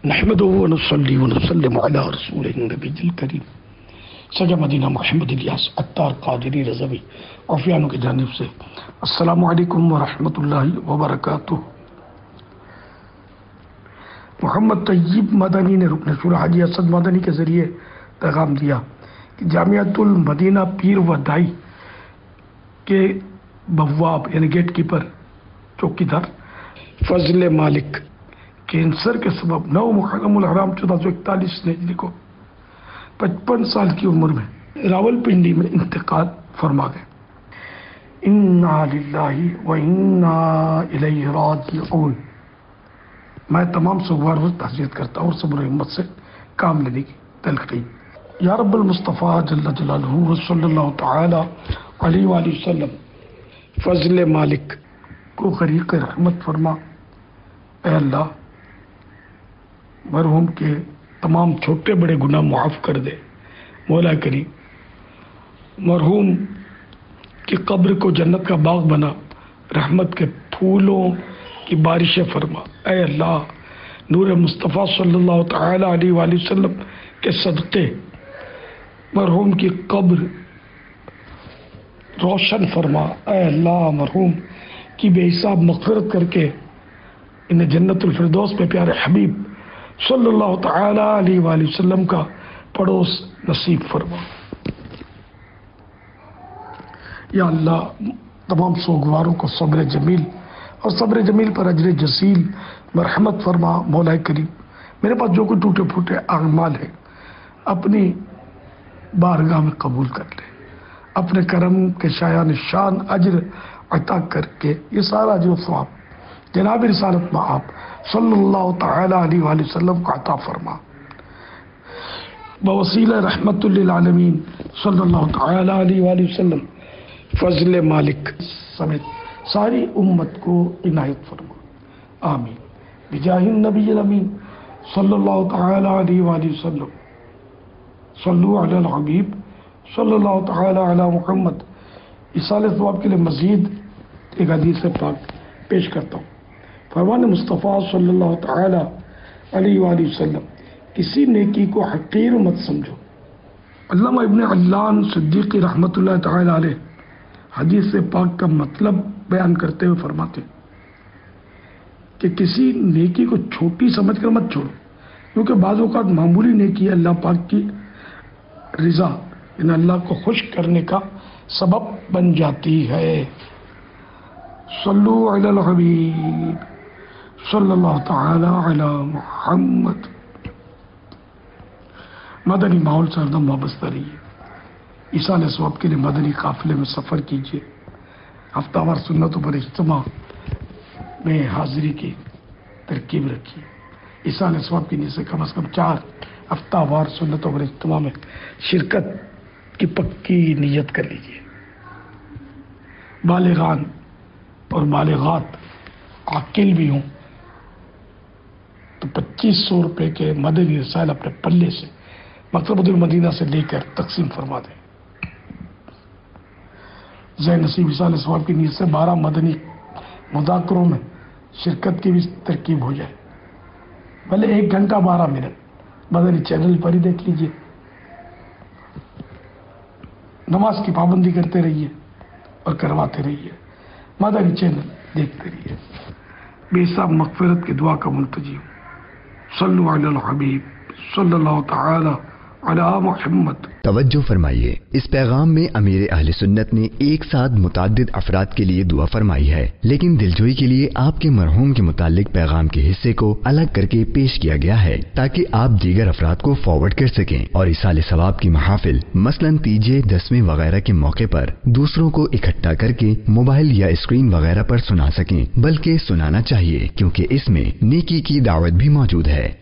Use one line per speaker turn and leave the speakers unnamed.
نحمده ونصلي ونسلم على رسوله النبي الكريم سجا مدینہ محمد الیاس عطار قادری رضوی عفیانوں کی جانب سے السلام علیکم ورحمۃ اللہ وبرکاتہ۔ محمد طیب مدنی نے رکن شورا حاجی اسد مدنی کے ذریعے پیغام دیا کہ جامعۃ المدینہ پیر و دائی کے بواب یعنی گیٹ کیپر چوکیدار فضل مالک کینسر کے سبب 9 محرم الحرام 1441 ہجری کو 55 سال کی عمر میں راولپنڈی میں انتقال فرما گئے۔ انا للہ و انا الیہ راجعون۔ میں تمام سوگوار و تعزیت کرتا ہوں اور صبر و ہمت سے کام لینے کی تلقین۔ یا رب المصطفیٰ جل جلالہ و صلی اللہ تعالی علیہ وآلہ وسلم فضل مالک کو غریق رحمت فرما۔ اے اللہ مرحوم کے تمام چھوٹے بڑے گناہ معاف کر دے۔ مولا کریم مرحوم کی قبر کو جنت کا باغ بنا، رحمت کے پھولوں کی بارشیں فرما۔ اے اللہ نور مصطفیٰ صلی اللہ تعالی علیہ وآلہ وسلم کے صدقے مرحوم کی قبر روشن فرما۔ اے اللہ مرحوم کی بے حساب مغفرت کر کے انہیں جنت الفردوس میں پیارے حبیب صلی اللہ تعالی علیہ وآلہ وسلم کا پڑوس نصیب فرما۔ یا اللہ تمام سوگواروں کو صبر جمیل اور صبر جمیل پر اجر جزیل مرحمت فرما۔ مولا کریم میرے پاس جو کوئی ٹوٹے پھوٹے اعمال ہیں اپنی بارگاہ میں قبول کر لے، اپنے کرم کے شایان شان اجر عطا کر کے یہ سارا جو ثواب جناب رسالت میں آپ صلی اللہ تعالی علیہ وآلہ وسلم کو عطا فرما۔ بوسیلہ رحمت للعالمین صلی اللہ تعالی علیہ وآلہ وسلم فضل مالک سمیت ساری امت کو عنایت فرما، آمین۔ بجاہ النبی الامین صلی اللہ تعالی علیہ وآلہ وسلم صلو علی الحبیب صلی اللہ تعالی علی محمد۔ اصال ثواب کے لیے مزید ایک حدیث پاک پیش کرتا ہوں۔ فرمان مصطفیٰ صلی اللہ تعالی علیہ وآلہ وسلم کسی نیکی کو حقیر مت سمجھو۔ علامہ ابن علان صدیقی رحمۃ اللہ تعالی علیہ حدیث پاک کا مطلب بیان کرتے ہوئے فرماتے کہ کسی نیکی کو چھوٹی سمجھ کر مت چھوڑو، کیونکہ بعض اوقات معمولی نیکی اللہ پاک کی رضا یعنی اللہ کو خوش کرنے کا سبب بن جاتی ہے۔ صلو علی الحبیب صلی اللہ تعالی علی محمد۔ مدنی ماحول سے ہردم وابستہ رہیے۔ ایصال ثواب کے لیے مدنی قافلے میں سفر کیجیے۔ ہفتہ وار سنتوں پر اجتماع میں حاضری کی ترکیب رکھیے۔ ایصال ثواب کی نیت سے کم از کم 4 ہفتہ وار سنتوں پر اجتماع میں شرکت کی پکی نیت کر لیجیے۔ بالغان اور بالغات عاقل بھی ہوں تو 2500 روپے کے مدنی رسائل اپنے پلے سے مکتبۃ المدینہ سے لے کر تقسیم فرما دیں۔ ذہن نصیب ایصال ثواب کی نیت سے 12 مدنی مذاکروں میں شرکت کی بھی ترکیب ہو جائے، بھلے 1 گھنٹہ 12 منٹ مدنی چینل پر ہی دیکھ لیجیے۔ نماز کی پابندی کرتے رہیے اور کرواتے رہیے، مدنی چینل دیکھتے رہیے۔ بے حساب مغفرت کی دعا کا منتجی ہوں۔ صلو علی الحبیب صلی اللہ تعالی علی محمد۔
توجہ فرمائیے، اس پیغام میں امیر اہل سنت نے ایک ساتھ متعدد افراد کے لیے دعا فرمائی ہے، لیکن دلجوئی کے لیے آپ کے مرحوم کے متعلق پیغام کے حصے کو الگ کر کے پیش کیا گیا ہے تاکہ آپ دیگر افراد کو فارورڈ کر سکیں اور ایصال ثواب کی محافل مثلاً تیجے 10ویں وغیرہ کے موقع پر دوسروں کو اکٹھا کر کے موبائل یا اسکرین وغیرہ پر سنا سکیں، بلکہ سنانا چاہیے کیونکہ اس میں نیکی کی دعوت بھی موجود ہے۔